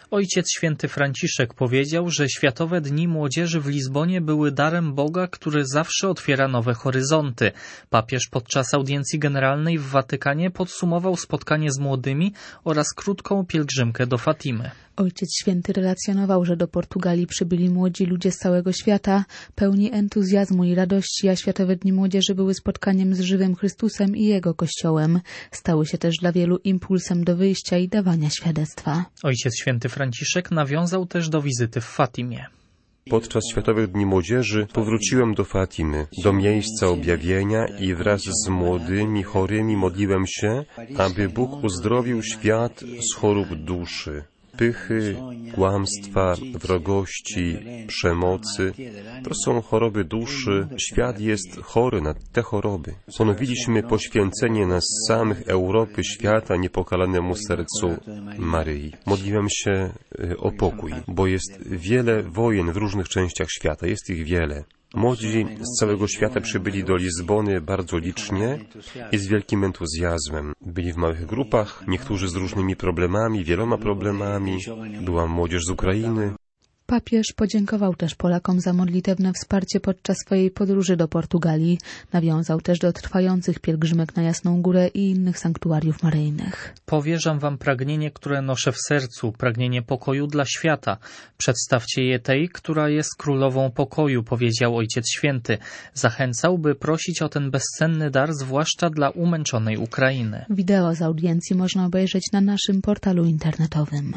Ojciec Święty Franciszek powiedział, że Światowe Dni Młodzieży w Lizbonie były darem Boga, który zawsze otwiera nowe horyzonty. Papież podczas audiencji generalnej w Watykanie podsumował spotkanie z młodymi oraz krótką pielgrzymkę do Fatimy. Ojciec Święty relacjonował, że do Portugalii przybyli młodzi ludzie z całego świata, pełni entuzjazmu i radości, a Światowe Dni Młodzieży były spotkaniem z żywym Chrystusem i Jego Kościołem. Stały się też dla wielu impulsem do wyjścia i dawania świadectwa. Ojciec Święty Franciszek nawiązał też do wizyty w Fatimie. Podczas Światowych Dni Młodzieży powróciłem do Fatimy, do miejsca objawienia i wraz z młodymi chorymi modliłem się, aby Bóg uzdrowił świat z chorób duszy, pychy, kłamstwa, wrogości, przemocy. To są choroby duszy. Świat jest chory na te choroby. Ponowiliśmy poświęcenie nas samych, Europy, świata niepokalanemu sercu Maryi. Modliłem się o pokój, bo jest wiele wojen w różnych częściach świata. Jest ich wiele. Młodzi z całego świata przybyli do Lizbony bardzo licznie i z wielkim entuzjazmem. Byli w małych grupach, niektórzy z różnymi problemami, wieloma problemami. Była młodzież z Ukrainy. Papież podziękował też Polakom za modlitewne wsparcie podczas swojej podróży do Portugalii. Nawiązał też do trwających pielgrzymek na Jasną Górę i innych sanktuariów maryjnych. Powierzam wam pragnienie, które noszę w sercu, pragnienie pokoju dla świata. Przedstawcie je tej, która jest królową pokoju, powiedział Ojciec Święty. Zachęcał, by prosić o ten bezcenny dar, zwłaszcza dla umęczonej Ukrainy. Wideo z audiencji można obejrzeć na naszym portalu internetowym.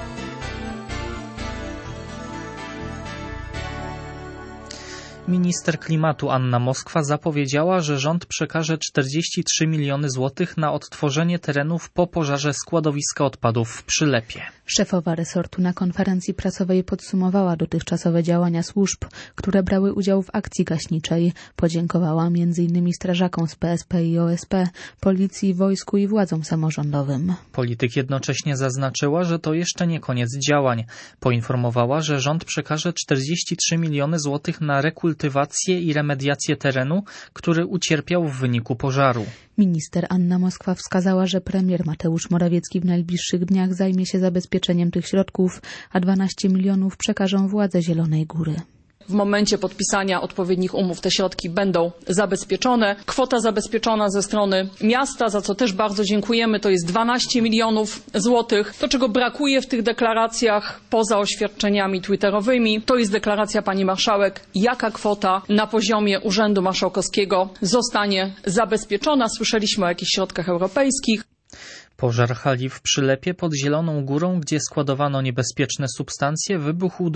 Minister klimatu Anna Moskwa zapowiedziała, że rząd przekaże 43 miliony złotych na odtworzenie terenów po pożarze składowiska odpadów w Przylepie. Szefowa resortu na konferencji prasowej podsumowała dotychczasowe działania służb, które brały udział w akcji gaśniczej. Podziękowała m.in. strażakom z PSP i OSP, policji, wojsku i władzom samorządowym. Polityk jednocześnie zaznaczyła, że to jeszcze nie koniec działań. Poinformowała, że rząd przekaże 43 miliony złotych na rekultywację i remediację terenu, który ucierpiał w wyniku pożaru. Minister Anna Moskwa wskazała, że premier Mateusz Morawiecki w najbliższych dniach zajmie się zabezpieczeniem tych środków, a 12 milionów przekażą władze Zielonej Góry. W momencie podpisania odpowiednich umów te środki będą zabezpieczone. Kwota zabezpieczona ze strony miasta, za co też bardzo dziękujemy, to jest 12 milionów złotych. To, czego brakuje w tych deklaracjach, poza oświadczeniami twitterowymi, to jest deklaracja pani marszałek, jaka kwota na poziomie Urzędu Marszałkowskiego zostanie zabezpieczona. Słyszeliśmy o jakichś środkach europejskich. Pożar hali w Przylepie pod Zieloną Górą, gdzie składowano niebezpieczne substancje, wybuchł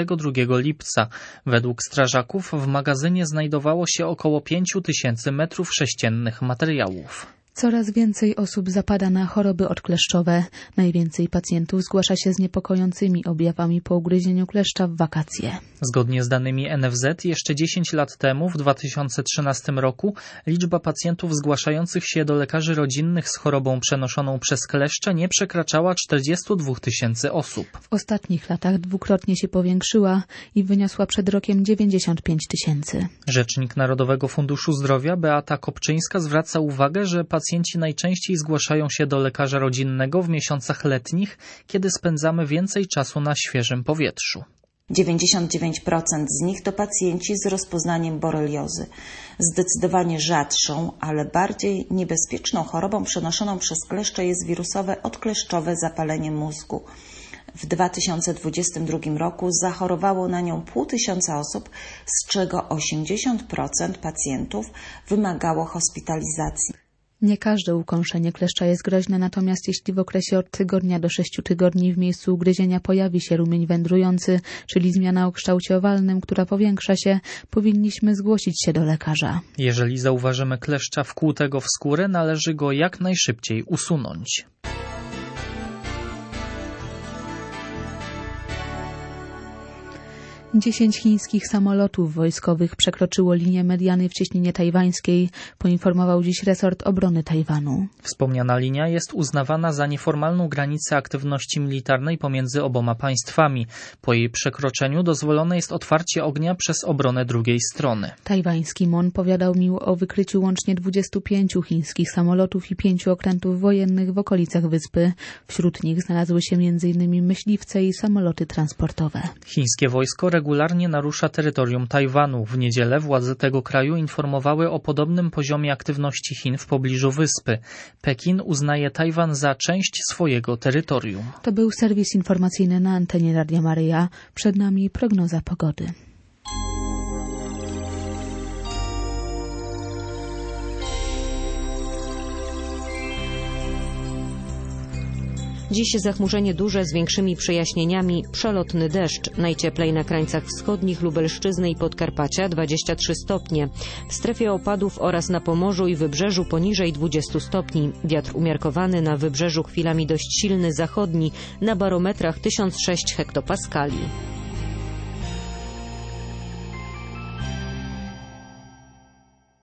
22 lipca. Według strażaków w magazynie znajdowało się około 5000 m3 materiałów. Coraz więcej osób zapada na choroby odkleszczowe. Najwięcej pacjentów zgłasza się z niepokojącymi objawami po ugryzieniu kleszcza w wakacje. Zgodnie z danymi NFZ jeszcze 10 lat temu, w 2013 roku, liczba pacjentów zgłaszających się do lekarzy rodzinnych z chorobą przenoszoną przez kleszcze nie przekraczała 42 000 osób. W ostatnich latach dwukrotnie się powiększyła i wyniosła przed rokiem 95 000. Rzecznik Narodowego Funduszu Zdrowia Beata Kopczyńska zwraca uwagę, że pacjenci najczęściej zgłaszają się do lekarza rodzinnego w miesiącach letnich, kiedy spędzamy więcej czasu na świeżym powietrzu. 99% z nich to pacjenci z rozpoznaniem boreliozy. Zdecydowanie rzadszą, ale bardziej niebezpieczną chorobą przenoszoną przez kleszcze jest wirusowe odkleszczowe zapalenie mózgu. W 2022 roku zachorowało na nią 500 osób, z czego 80% pacjentów wymagało hospitalizacji. Nie każde ukąszenie kleszcza jest groźne, natomiast jeśli w okresie od tygodnia do 6 tygodni w miejscu ugryzienia pojawi się rumień wędrujący, czyli zmiana o kształcie owalnym, która powiększa się, powinniśmy zgłosić się do lekarza. Jeżeli zauważymy kleszcza wkłutego w skórę, należy go jak najszybciej usunąć. 10 chińskich samolotów wojskowych przekroczyło linię mediany w cieśninie tajwańskiej, poinformował dziś resort obrony Tajwanu. Wspomniana linia jest uznawana za nieformalną granicę aktywności militarnej pomiędzy oboma państwami. Po jej przekroczeniu dozwolone jest otwarcie ognia przez obronę drugiej strony. Tajwański MON powiadomił o wykryciu łącznie 25 chińskich samolotów i 5 okrętów wojennych w okolicach wyspy. Wśród nich znalazły się m.in. myśliwce i samoloty transportowe. Chińskie wojsko regularnie narusza terytorium Tajwanu. W niedzielę władze tego kraju informowały o podobnym poziomie aktywności Chin w pobliżu wyspy. Pekin uznaje Tajwan za część swojego terytorium. To był serwis informacyjny na antenie Radia Maryja. Przed nami prognoza pogody. Dziś zachmurzenie duże z większymi przejaśnieniami, przelotny deszcz. Najcieplej na krańcach wschodnich Lubelszczyzny i Podkarpacia 23 stopnie. W strefie opadów oraz na Pomorzu i Wybrzeżu poniżej 20 stopni. Wiatr umiarkowany, na Wybrzeżu chwilami dość silny zachodni, na barometrach 1006 hektopaskali.